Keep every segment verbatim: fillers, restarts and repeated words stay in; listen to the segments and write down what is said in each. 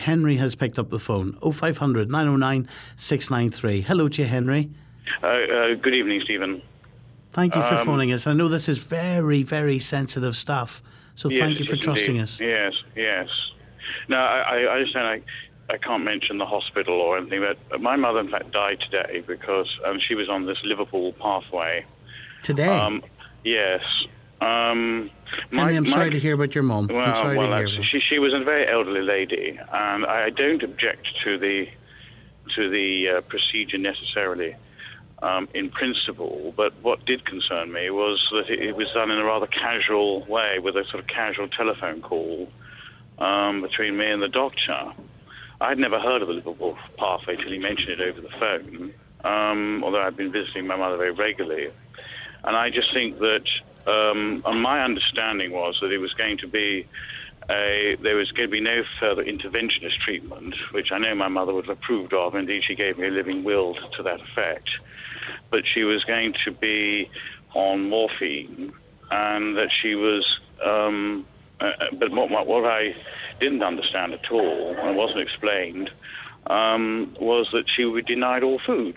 Henry has picked up the phone. oh five hundred, nine oh nine, six nine three. Hello to you, Henry. Uh, uh, good evening, Stephen. Thank you for Um, phoning us. I know this is very, very sensitive stuff, so yes, thank you for yes, trusting indeed. us. Yes, yes. No, I, I I understand I, I can't mention the hospital or anything, but my mother, in fact, died today because um, she was on this Liverpool pathway. Today? Um, yes. Um, Henry, my, I'm sorry my, to hear about your mum. Well, I'm sorry well, to hear that's- about. she she was a very elderly lady, and I don't object to the to the uh, procedure necessarily. Um, in principle, but what did concern me was that it, it was done in a rather casual way, with a sort of casual telephone call um, between me and the doctor. I'd never heard of the Liverpool pathway till he mentioned it over the phone, um, although I've been visiting my mother very regularly. And I just think that um, and my understanding was that it was going to be a, there was going to be no further interventionist treatment, which I know my mother would have approved of. Indeed, she gave me a living will to that effect. But she was going to be on morphine, and that she was, um, uh, but what, what I didn't understand at all, and wasn't explained, um, was that she would be denied all food.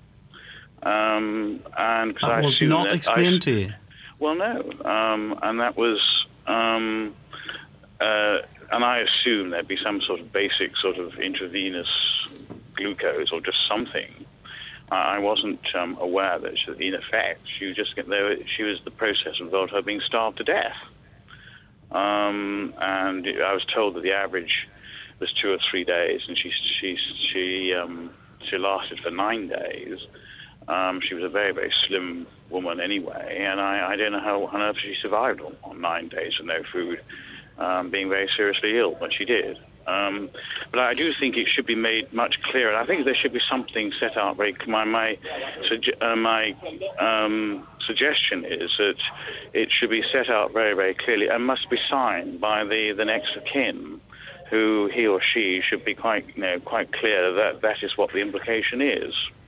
Um, and That I was not that explained I, to you? Well, no. Um, and that was, um, uh, and I assumed there'd be some sort of basic sort of intravenous glucose or just something. I wasn't um, aware that, she, in effect, she was just there. She was the process involved her being starved to death, um, and I was told that the average was two or three days, and she she she um, she lasted for nine days. Um, she was a very very slim woman anyway, and I, I don't know how on earth she survived on, on nine days with no food, um, being very seriously ill, but she did. Um, but I do think it should be made much clearer. I think there should be something set out very. My my uh, my um, suggestion is that it should be set out very very clearly and must be signed by the, the next of kin, who he or she should be quite you know quite clear that that is what the implication is.